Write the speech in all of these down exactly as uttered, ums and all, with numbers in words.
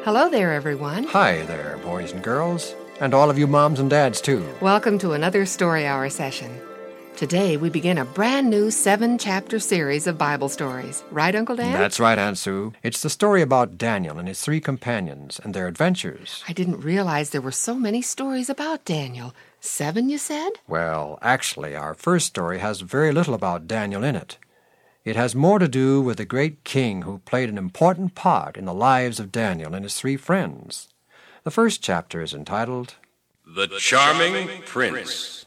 Hello there, everyone. Hi there, boys and girls, and all of you moms and dads, too. Welcome to another Story Hour session. Today, we begin a brand new seven-chapter series of Bible stories. Right, Uncle Dan? That's right, Aunt Sue. It's the story about Daniel and his three companions and their adventures. I didn't realize there were so many stories about Daniel. Seven, you said? Well, actually, our first story has very little about Daniel in it. It has more to do with the great king who played an important part in the lives of Daniel and his three friends. The first chapter is entitled, The Charming Prince.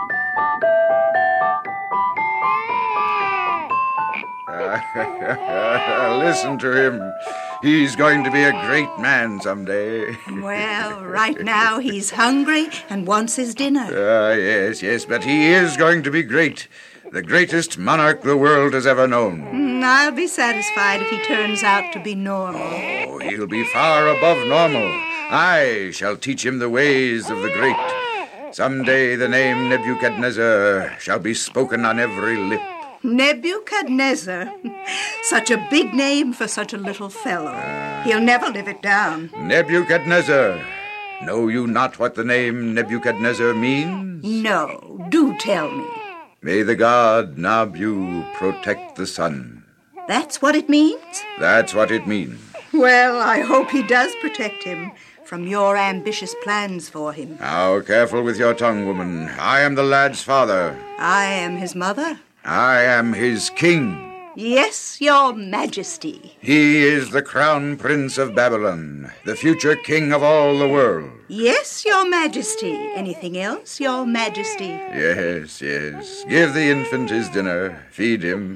Listen to him. He's going to be a great man someday. Well, right now he's hungry and wants his dinner. Ah, uh, yes, yes, but he is going to be great. The greatest monarch the world has ever known. Mm, I'll be satisfied if he turns out to be normal. Oh, he'll be far above normal. I shall teach him the ways of the great. Someday the name Nebuchadnezzar shall be spoken on every lip. Nebuchadnezzar. Such a big name for such a little fellow. Uh, He'll never live it down. Nebuchadnezzar. Know you not what the name Nebuchadnezzar means? No, do tell me. May the god Nabu protect the sun. That's what it means? That's what it means. Well, I hope he does protect him from your ambitious plans for him. Now, careful with your tongue, woman. I am the lad's father. I am his mother. I am his king. Yes, your majesty. He is the crown prince of Babylon, the future king of all the world. Yes, your majesty. Anything else, your majesty? Yes, yes. Give the infant his dinner. Feed him.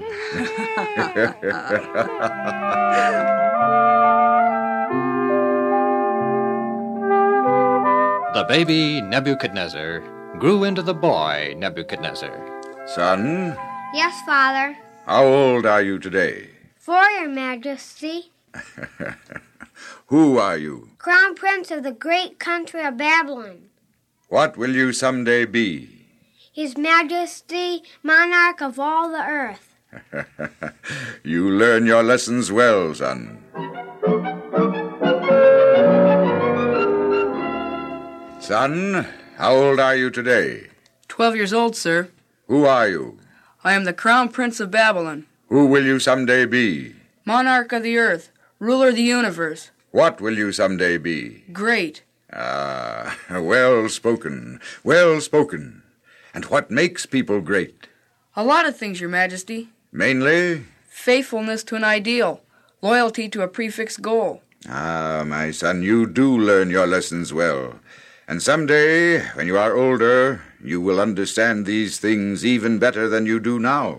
The baby Nebuchadnezzar grew into the boy Nebuchadnezzar. Son? Yes, Father. How old are you today? For your majesty. Who are you? Crown Prince of the great country of Babylon. What will you someday be? His Majesty, monarch of all the earth. You learn your lessons well, son. Son, how old are you today? Twelve years old, sir. Who are you? I am the Crown Prince of Babylon. Who will you someday be? Monarch of the earth, ruler of the universe. What will you someday be? Great. Ah, well spoken, well spoken. And what makes people great? A lot of things, your majesty. Mainly? Faithfulness to an ideal, loyalty to a prefixed goal. Ah, my son, you do learn your lessons well. And someday, when you are older, you will understand these things even better than you do now.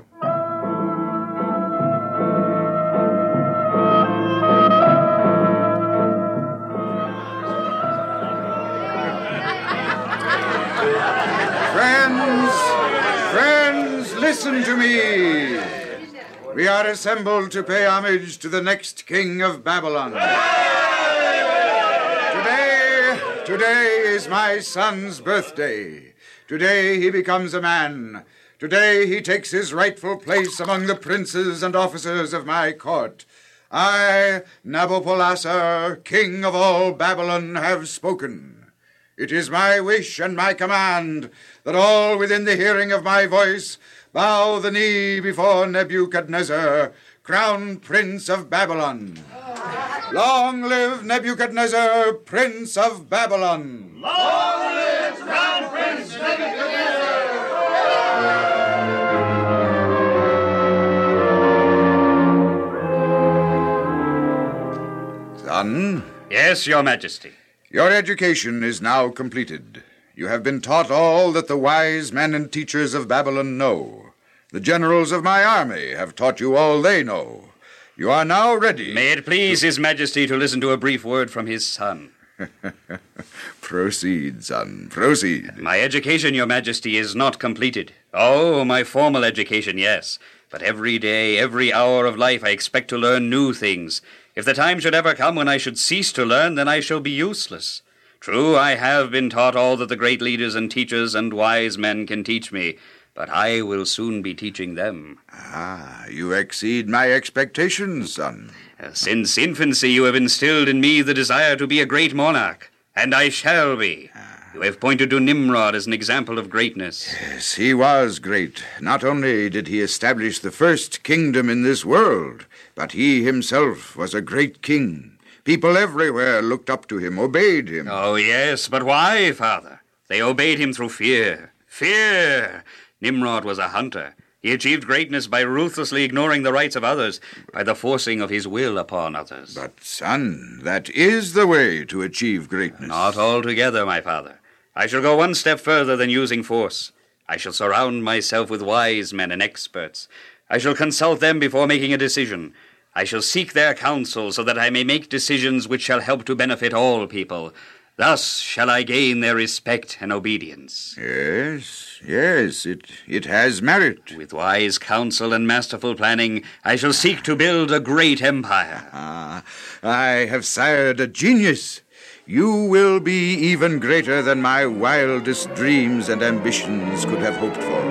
Friends, friends, listen to me. We are assembled to pay homage to the next king of Babylon. Today, today is my son's birthday. Today he becomes a man. Today he takes his rightful place among the princes and officers of my court. I, Nabopolassar, king of all Babylon, have spoken. It is my wish and my command that all within the hearing of my voice bow the knee before Nebuchadnezzar, crown prince of Babylon. Long live Nebuchadnezzar, prince of Babylon. Long live crown prince Nebuchadnezzar. Son? Yes, your majesty. Your education is now completed. You have been taught all that the wise men and teachers of Babylon know. The generals of my army have taught you all they know. You are now ready. May it please His Majesty to listen to a brief word from his son. Proceed, son, proceed. My education, your majesty, is not completed. Oh, my formal education, yes. But every day, every hour of life, I expect to learn new things. If the time should ever come when I should cease to learn, then I shall be useless. True, I have been taught all that the great leaders and teachers and wise men can teach me, but I will soon be teaching them. Ah, you exceed my expectations, son. Since infancy you have instilled in me the desire to be a great monarch, and I shall be. You have pointed to Nimrod as an example of greatness. Yes, he was great. Not only did he establish the first kingdom in this world, but he himself was a great king. People everywhere looked up to him, obeyed him. Oh, yes, but why, Father? They obeyed him through fear. Fear! Nimrod was a hunter. He achieved greatness by ruthlessly ignoring the rights of others, by the forcing of his will upon others. But, son, that is the way to achieve greatness. Not altogether, my father. I shall go one step further than using force. I shall surround myself with wise men and experts. I shall consult them before making a decision. I shall seek their counsel so that I may make decisions which shall help to benefit all people. Thus shall I gain their respect and obedience. Yes, yes, it, it has merit. With wise counsel and masterful planning, I shall seek to build a great empire. Ah, I have sired a genius. You will be even greater than my wildest dreams and ambitions could have hoped for.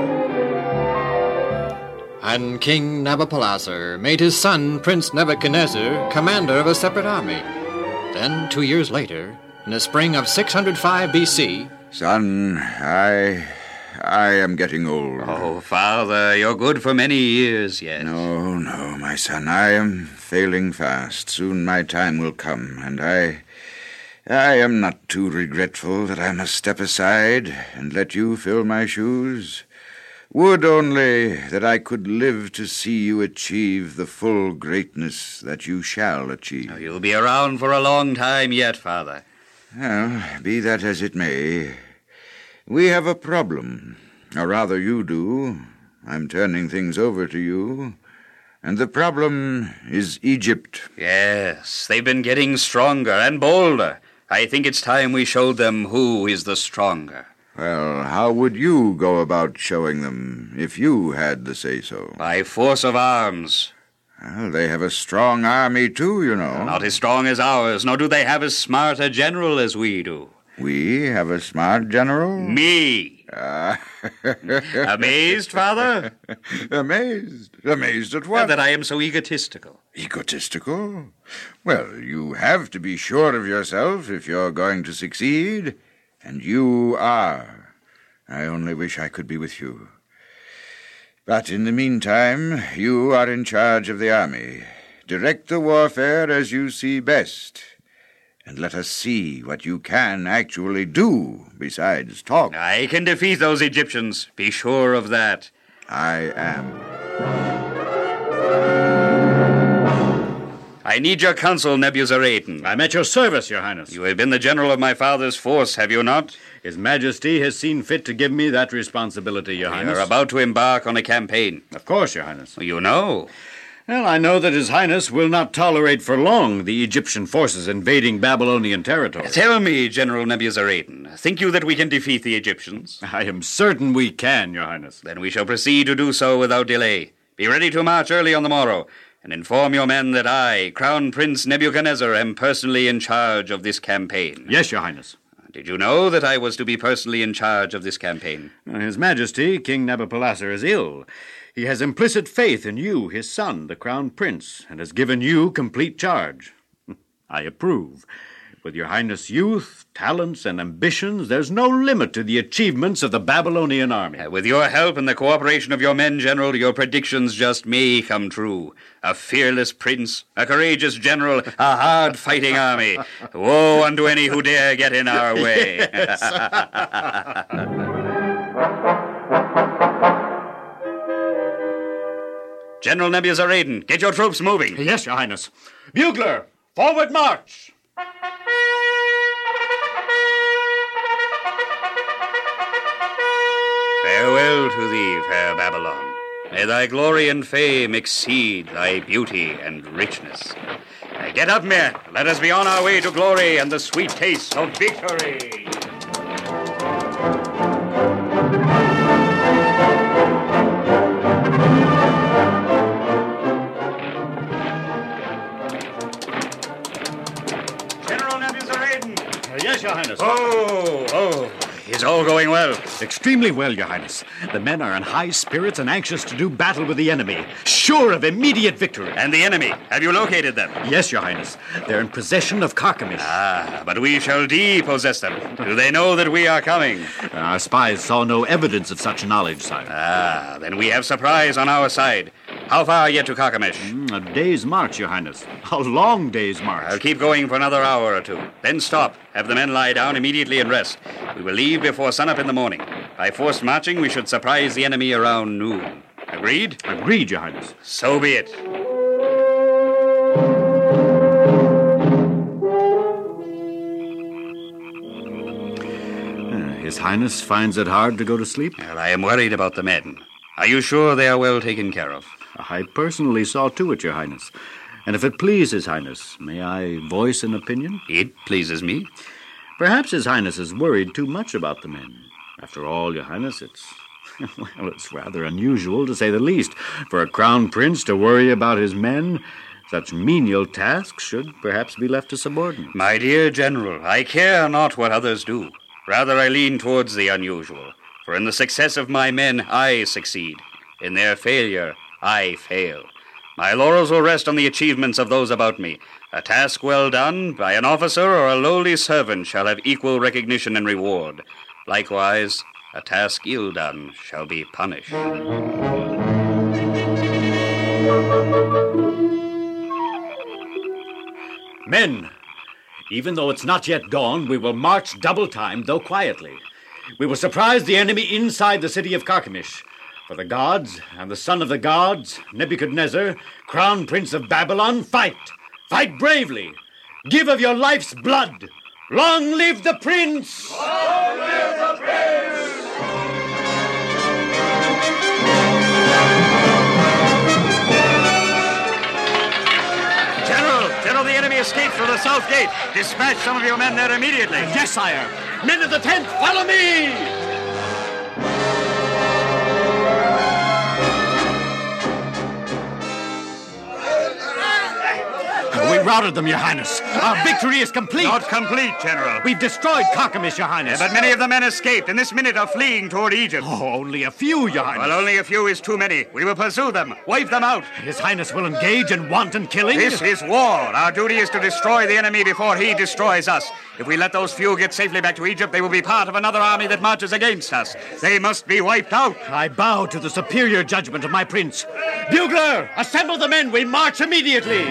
And King Nabopolassar made his son, Prince Nebuchadnezzar, commander of a separate army. Then, two years later, in the spring of six hundred five B C... Son, I... I am getting old. Oh, Father, you're good for many years yet. No, no, my son, I am failing fast. Soon my time will come, and I... I am not too regretful that I must step aside and let you fill my shoes. Would only that I could live to see you achieve the full greatness that you shall achieve. Oh, you'll be around for a long time yet, Father. Well, be that as it may, we have a problem. Or rather, you do. I'm turning things over to you. And the problem is Egypt. Yes, they've been getting stronger and bolder. I think it's time we showed them who is the stronger. Well, how would you go about showing them if you had the say-so? By force of arms. Well, they have a strong army, too, you know. Not as strong as ours, nor do they have as smart a general as we do. We have a smart general? Me. Uh, Amazed, Father? Amazed? Amazed at what? That I am so egotistical. Egotistical? Well, you have to be sure of yourself if you're going to succeed. And you are. I only wish I could be with you. But in the meantime, you are in charge of the army. Direct the warfare as you see best. And let us see what you can actually do besides talk. I can defeat those Egyptians. Be sure of that. I am. I need your counsel, Nebuzaradan. I'm at your service, Your Highness. You have been the general of my father's force, have you not? His Majesty has seen fit to give me that responsibility, Your Highness. You're about to embark on a campaign. Of course, Your Highness. You know. Well, I know that His Highness will not tolerate for long the Egyptian forces invading Babylonian territory. Tell me, General Nebuzaradan, think you that we can defeat the Egyptians? I am certain we can, Your Highness. Then we shall proceed to do so without delay. Be ready to march early on the morrow, and inform your men that I, Crown Prince Nebuchadnezzar, am personally in charge of this campaign. Yes, Your Highness. Did you know that I was to be personally in charge of this campaign? His Majesty, King Nabopolassar, is ill. He has implicit faith in you, his son, the Crown Prince, and has given you complete charge. I approve. With your Highness' youth, talents, and ambitions, there's no limit to the achievements of the Babylonian army. Uh, with your help and the cooperation of your men, General, your predictions just may come true. A fearless prince, a courageous general, a hard-fighting army. Woe unto any who dare get in our way. General Nebuzaradan, get your troops moving. Yes, Your Highness. Bugler, forward march! Farewell to thee, fair Babylon. May thy glory and fame exceed thy beauty and richness. Now get up, men. Let us be on our way to glory and the sweet taste of victory. Yes, Your Highness. Oh, oh. is all going well? Extremely well, Your Highness. The men are in high spirits and anxious to do battle with the enemy, sure of immediate victory. And the enemy, have you located them? Yes, Your Highness. They're in possession of Carchemish. Ah, but we shall depossess them. Do they know that we are coming? Our spies saw no evidence of such knowledge, sire. Ah, then we have surprise on our side. How far yet to Carchemish? Mm, a day's march, Your Highness. A long day's march. I'll keep going for another hour or two. Then stop. Have the men lie down immediately and rest. We will leave before sunup in the morning. By forced marching, we should surprise the enemy around noon. Agreed? Agreed, Your Highness. So be it. His Highness finds it hard to go to sleep? Well, I am worried about the men. Are you sure they are well taken care of? I personally saw to it, Your Highness. And if it please His Highness, may I voice an opinion? It pleases me. Perhaps His Highness is worried too much about the men. After all, Your Highness, it's... well, it's rather unusual, to say the least, for a crown prince to worry about his men. Such menial tasks should perhaps be left to subordinates. My dear General, I care not what others do. Rather, I lean towards the unusual. For in the success of my men, I succeed. In their failure, I fail. My laurels will rest on the achievements of those about me. A task well done by an officer or a lowly servant shall have equal recognition and reward. Likewise, a task ill done shall be punished. Men, even though it's not yet dawn, we will march double time, though quietly. We will surprise the enemy inside the city of Carchemish. For the gods and the son of the gods, Nebuchadnezzar, crown prince of Babylon, fight! Fight bravely! Give of your life's blood! Long live the prince! Long live the prince! General! General, the enemy escaped through the south gate. Dispatch some of your men there immediately. Yes, sire. Men of the tent, follow me! We routed them, Your Highness. Our victory is complete. Not complete, General. We've destroyed Carchemish, Your Highness. Yeah, but many of the men escaped, and this minute are fleeing toward Egypt. Oh, only a few, Your Highness. Well, only a few is too many. We will pursue them, wipe them out. His Highness will engage in wanton killing? This is war. Our duty is to destroy the enemy before he destroys us. If we let those few get safely back to Egypt, they will be part of another army that marches against us. They must be wiped out. I bow to the superior judgment of my prince. Bugler, assemble the men. We march immediately.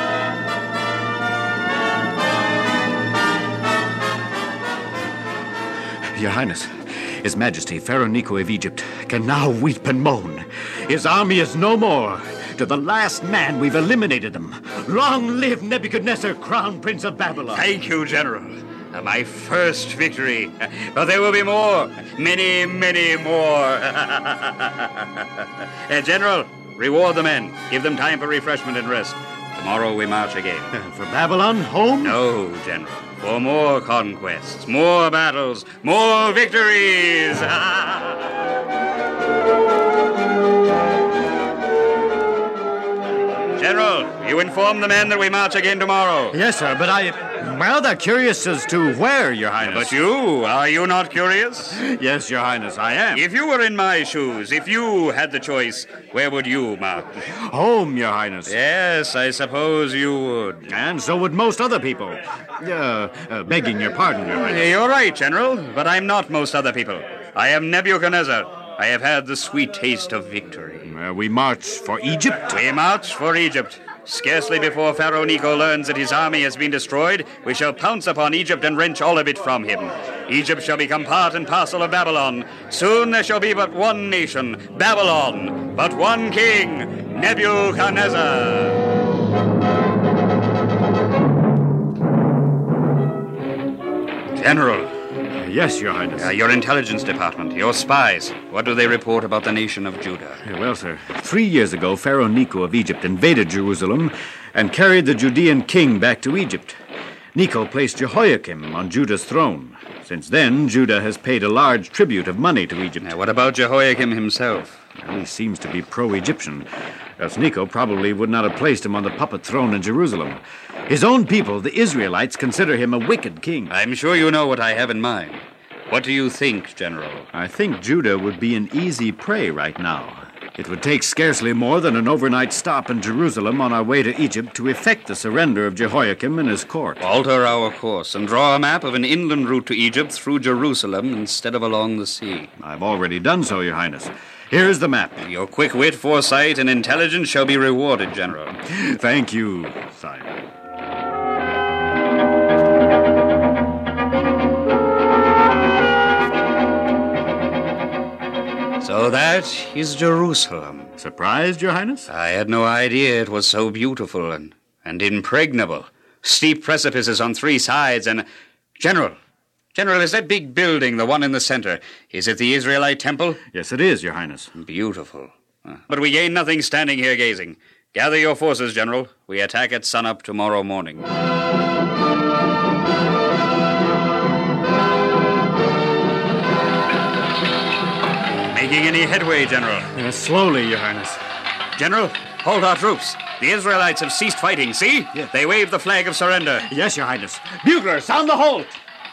Your Highness, His Majesty, Pharaoh Necho of Egypt, can now weep and moan. His army is no more. To the last man, we've eliminated them. Long live Nebuchadnezzar, Crown Prince of Babylon. Thank you, General. Uh, my first victory. But there will be more. Many, many more. uh, General, reward the men. Give them time for refreshment and rest. Tomorrow we march again. Uh, for Babylon, home? No, General. For more conquests, more battles, more victories! General, you inform the men that we march again tomorrow. Yes, sir, but I... Well, they're curious as to where, Your Highness. But you, are you not curious? Yes, Your Highness, I am. If you were in my shoes, if you had the choice, where would you march? Home, Your Highness. Yes, I suppose you would. And so would most other people. Uh, uh, begging your pardon, Your Highness. You're right, General, but I'm not most other people. I am Nebuchadnezzar. I have had the sweet taste of victory. Uh, we march for Egypt? We march for Egypt. Scarcely before Pharaoh Necho learns that his army has been destroyed, we shall pounce upon Egypt and wrench all of it from him. Egypt shall become part and parcel of Babylon. Soon there shall be but one nation, Babylon, but one king, Nebuchadnezzar. General. Yes, Your Highness. Uh, your intelligence department, your spies, what do they report about the nation of Judah? Well, sir, three years ago, Pharaoh Necho of Egypt invaded Jerusalem and carried the Judean king back to Egypt. Necho placed Jehoiakim on Judah's throne. Since then, Judah has paid a large tribute of money to Egypt. Now, what about Jehoiakim himself? Well, he seems to be pro-Egyptian. Else Necho probably would not have placed him on the puppet throne in Jerusalem. His own people, the Israelites, consider him a wicked king. I'm sure you know what I have in mind. What do you think, General? I think Judah would be an easy prey right now. It would take scarcely more than an overnight stop in Jerusalem on our way to Egypt to effect the surrender of Jehoiakim and his court. Alter our course and draw a map of an inland route to Egypt through Jerusalem instead of along the sea. I've already done so, Your Highness. Here is the map. Your quick wit, foresight, and intelligence shall be rewarded, General. Thank you, sire. So that is Jerusalem. Surprised, Your Highness? I had no idea it was so beautiful and, and impregnable. Steep precipices on three sides and... General, General, is that big building, the one in the center, is it the Israelite temple? Yes, it is, Your Highness. Beautiful. But we gain nothing standing here gazing. Gather your forces, General. We attack at sunup tomorrow morning. Making any headway, General? Uh, slowly, Your Highness. General, hold our troops. The Israelites have ceased fighting, see? Yes. They wave the flag of surrender. Yes, Your Highness. Bugler, sound the halt!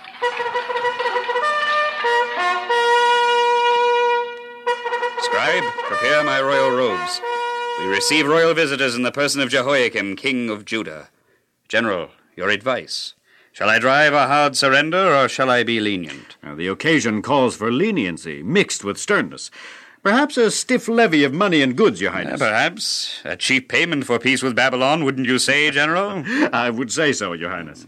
Scribe, prepare my royal robes. We receive royal visitors in the person of Jehoiakim, king of Judah. General, your advice. Shall I drive a hard surrender, or shall I be lenient? Now, the occasion calls for leniency, mixed with sternness. Perhaps a stiff levy of money and goods, Your Highness. Uh, perhaps. A cheap payment for peace with Babylon, wouldn't you say, General? I would say so, Your Highness.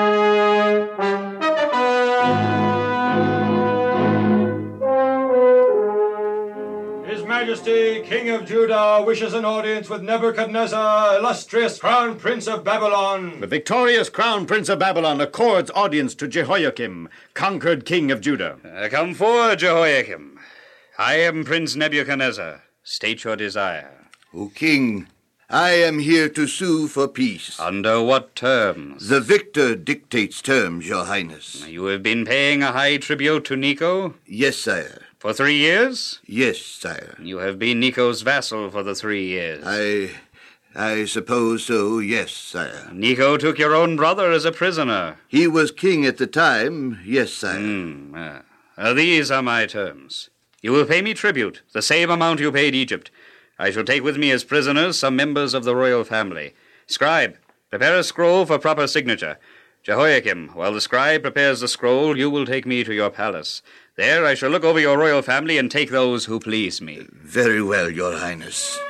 His Majesty, King of Judah, wishes an audience with Nebuchadnezzar, illustrious Crown Prince of Babylon. The victorious Crown Prince of Babylon accords audience to Jehoiakim, conquered King of Judah. Uh, come forward, Jehoiakim. I am Prince Nebuchadnezzar. State your desire. O King, I am here to sue for peace. Under what terms? The victor dictates terms, Your Highness. You have been paying a high tribute to Necho? Yes, sire. For three years? Yes, sire. You have been Necho's vassal for the three years. I... I suppose so, yes, sire. Necho took your own brother as a prisoner. He was king at the time, yes, sire. Mm, uh, uh, these are my terms. You will pay me tribute, the same amount you paid Egypt. I shall take with me as prisoners some members of the royal family. Scribe, prepare a scroll for proper signature. Jehoiakim, while the scribe prepares the scroll, you will take me to your palace. There I shall look over your royal family and take those who please me. Very well, Your Highness.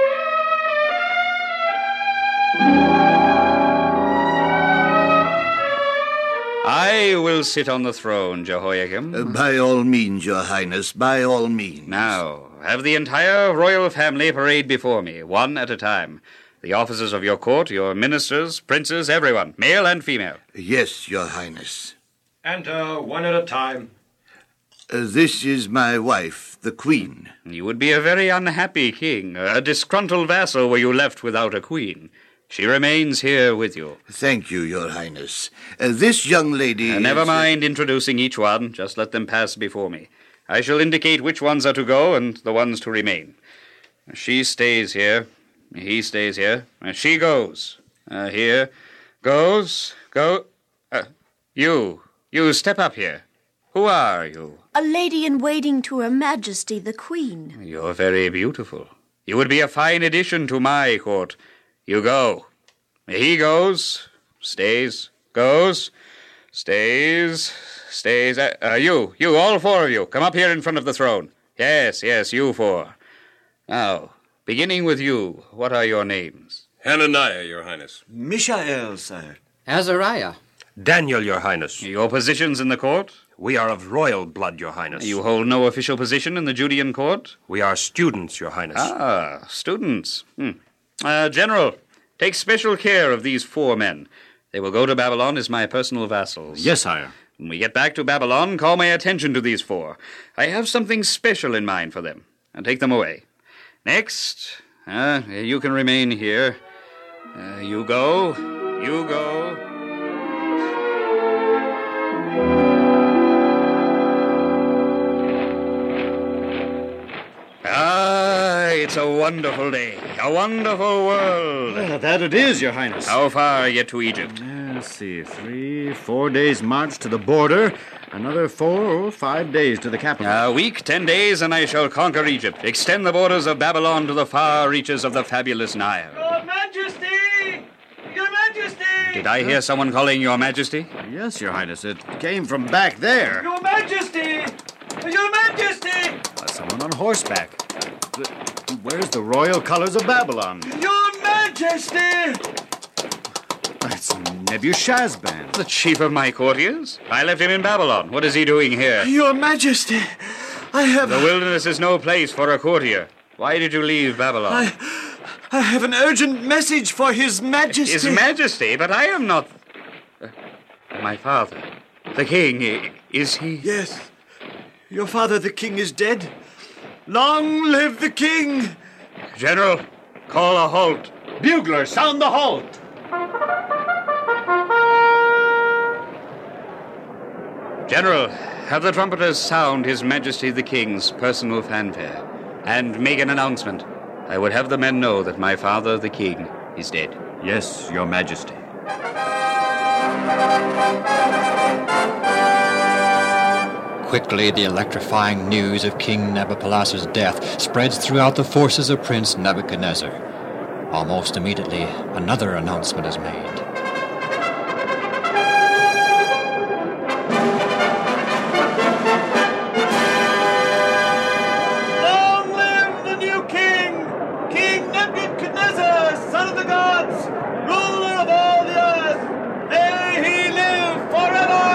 I will sit on the throne, Jehoiakim. Uh, by all means, Your Highness, by all means. Now, have the entire royal family parade before me, one at a time. The officers of your court, your ministers, princes, everyone, male and female. Yes, Your Highness. Enter one at a time. Uh, this is my wife, the Queen. You would be a very unhappy king, a disgruntled vassal were you left without a queen. She remains here with you. Thank you, Your Highness. Uh, this young lady uh, Never is, mind introducing each one. Just let them pass before me. I shall indicate which ones are to go and the ones to remain. She stays here. He stays here. Uh, she goes. Uh, here. Goes. Go. Uh, you. You step up here. Who are you? A lady in waiting to Her Majesty, the Queen. You're very beautiful. You would be a fine addition to my court. You go. He goes, stays, goes, stays, stays. Uh, uh, you, you, all four of you, come up here in front of the throne. Yes, yes, you four. Now, beginning with you, what are your names? Hananiah, Your Highness. Mishael, sire. Azariah. Daniel, Your Highness. Your positions in the court? We are of royal blood, Your Highness. You hold no official position in the Judean court? We are students, Your Highness. Ah, students. Hmm. Uh, General, take special care of these four men. They will go to Babylon as my personal vassals. Yes, sire. When we get back to Babylon, call my attention to these four. I have something special in mind for them, and take them away. Next, uh, you can remain here. Uh, you go, you go. Ah, it's a wonderful day, a wonderful world. Well, that it is, Your Highness. How far yet to Egypt? Uh, let's see, three, four days' march to the border, Another four or five days to the capital. A week, ten days, and I shall conquer Egypt, extend the borders of Babylon to the far reaches of the fabulous Nile. Your Majesty! Your Majesty! Did I hear someone calling Your Majesty? Yes, Your Highness. It came from back there. Your Majesty! Your Majesty! Uh, someone on horseback. Where's the royal colors of Babylon? Your Majesty! That's Nebuchadnezzar. The chief of my courtiers? I left him in Babylon. What is he doing here? Your Majesty, I have... The wilderness is no place for a courtier. Why did you leave Babylon? I, I have an urgent message for His Majesty. His Majesty? But I am not... Uh, my father. The king, is he... Yes. Your father, the king, is dead. Long live the king! General, call a halt. Bugler, sound the halt! General, have the trumpeters sound His Majesty the King's personal fanfare, and make an announcement. I would have the men know that my father, the King, is dead. Yes, Your Majesty. Quickly, the electrifying news of King Nabopolassar's death spreads throughout the forces of Prince Nebuchadnezzar. Almost immediately, another announcement is made. Long live the new king! King Nebuchadnezzar, son of the gods, ruler of all the earth! May he live forever!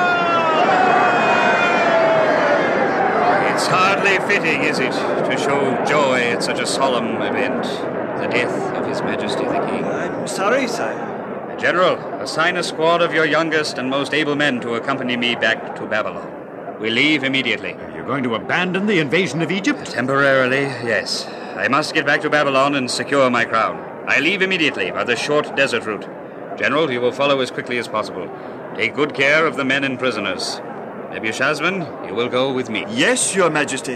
It's hardly fitting, is it, to show joy at such a solemn event, the death of His Majesty the King. I'm sorry, sire. General, assign a squad of your youngest and most able men to accompany me back to Babylon. We leave immediately. You're going to abandon the invasion of Egypt? Temporarily, yes. I must get back to Babylon and secure my crown. I leave immediately by the short desert route. General, you will follow as quickly as possible. Take good care of the men and prisoners. Nebuchadnezzar, you will go with me. Yes, Your Majesty.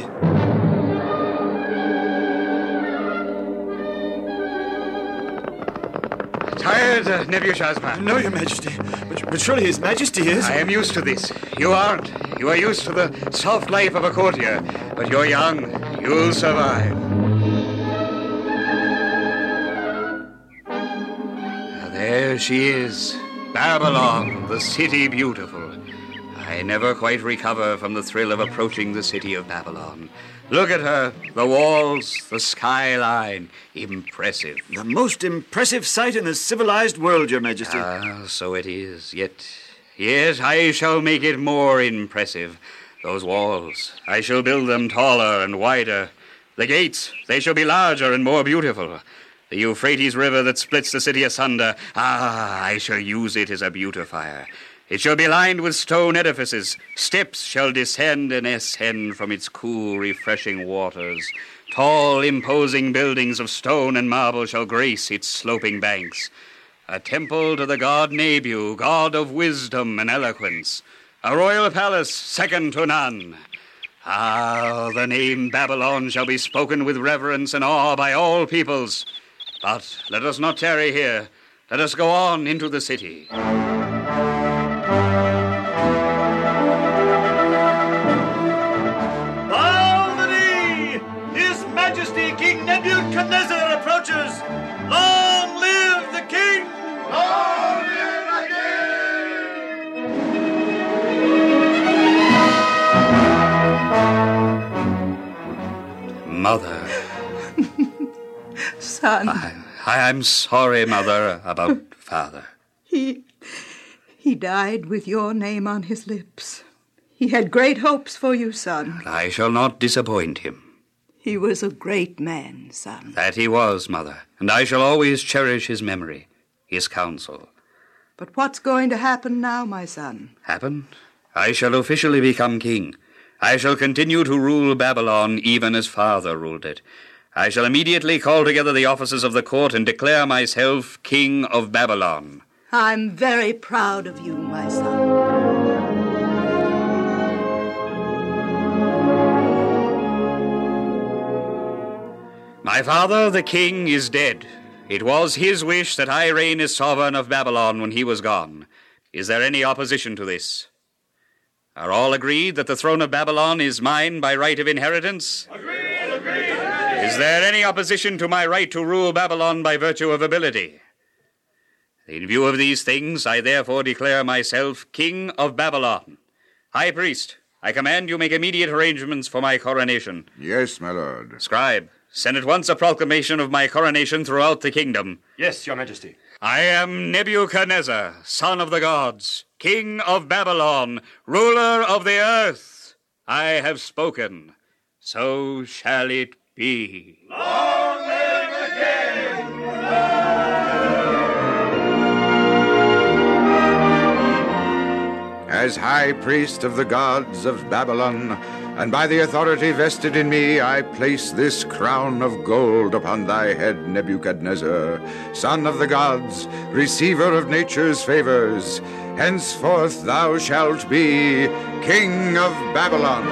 Tired, uh, Nebuchadnezzar? No, Your Majesty. But, but surely His Majesty is. I am used to this. You aren't. You are used to the soft life of a courtier. But you're young. You'll survive. There she is. Babylon, the city beautiful. I never quite recover from the thrill of approaching the city of Babylon. Look at her, the walls, the skyline. Impressive. The most impressive sight in the civilized world, Your Majesty. Ah, so it is. Yet, yet I shall make it more impressive. Those walls, I shall build them taller and wider. The gates, they shall be larger and more beautiful. The Euphrates River that splits the city asunder, ah, I shall use it as a beautifier. It shall be lined with stone edifices. Steps shall descend and ascend from its cool, refreshing waters. Tall, imposing buildings of stone and marble shall grace its sloping banks. A temple to the god Nebu, god of wisdom and eloquence. A royal palace second to none. Ah, the name Babylon shall be spoken with reverence and awe by all peoples. But let us not tarry here. Let us go on into the city. King Nebuchadnezzar approaches. Long live the king! Long live the king! Mother. Son. I, I, I'm sorry, Mother, about Father. He, he died with your name on his lips. He had great hopes for you, son. I shall not disappoint him. He was a great man, son. That he was, Mother, and I shall always cherish his memory, his counsel. But what's going to happen now, my son? Happen? I shall officially become king. I shall continue to rule Babylon even as father ruled it. I shall immediately call together the officers of the court and declare myself king of Babylon. I'm very proud of you, my son. My father, the king, is dead. It was his wish that I reign as sovereign of Babylon when he was gone. Is there any opposition to this? Are all agreed that the throne of Babylon is mine by right of inheritance? Agreed! Agreed! Is there any opposition to my right to rule Babylon by virtue of ability? In view of these things, I therefore declare myself King of Babylon. High Priest, I command you make immediate arrangements for my coronation. Yes, my lord. Scribe, send at once a proclamation of my coronation throughout the kingdom. Yes, your majesty. I am Nebuchadnezzar, son of the gods, king of Babylon, ruler of the earth. I have spoken. So shall it be. Long live the king! As high priest of the gods of Babylon, and by the authority vested in me, I place this crown of gold upon thy head, Nebuchadnezzar, son of the gods, receiver of nature's favors. Henceforth thou shalt be King of Babylon.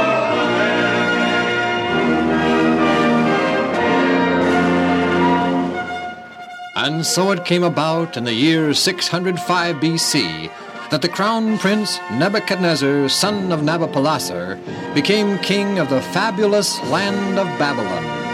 And so it came about in the year six hundred five B C that the crown prince Nebuchadnezzar, son of Nabopolassar, became king of the fabulous land of Babylon.